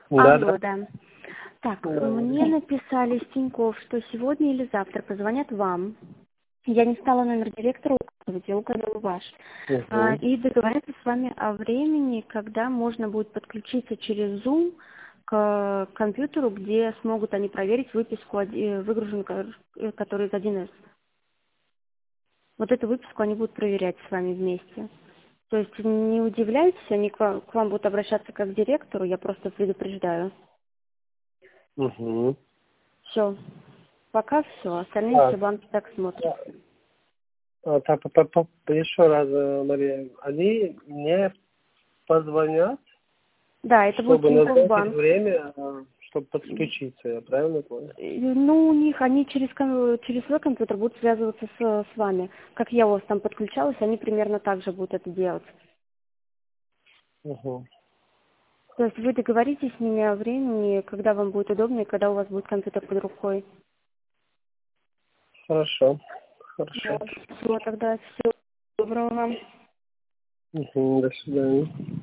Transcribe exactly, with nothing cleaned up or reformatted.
Да, Алло, да. да. Так, Да. мне написали с Тинькофф, что сегодня или завтра позвонят вам. Я не стала номер директора указывать, я указала ваш. А, Угу. и договориться с вами о времени, когда можно будет подключиться через Zoom к компьютеру, где смогут они проверить выписку, оди- выгруженную, ко- э, которая из один эс. Вот эту выписку они будут проверять с вами вместе. То есть не удивляйтесь, они к вам, к вам будут обращаться как к директору, я просто предупреждаю. Угу. Все. Пока все. Остальные все Так, банки так смотрят. а, так, по- по- по- еще раз, э, Мария, они мне позвонят, Да, это будет чтобы Тинькофф назначить банк. время, э, чтобы подключиться, я правильно понял? Э, Ну, у них, они через, ком- через свой компьютер будут связываться с, с вами. Как я у вас там подключалась, они примерно так же будут это делать. Угу. То есть вы договоритесь с ними о времени, когда вам будет удобно и когда у вас будет компьютер под рукой. Хорошо, хорошо. Вот. Всего тогда всего доброго вам. Угу. До свидания.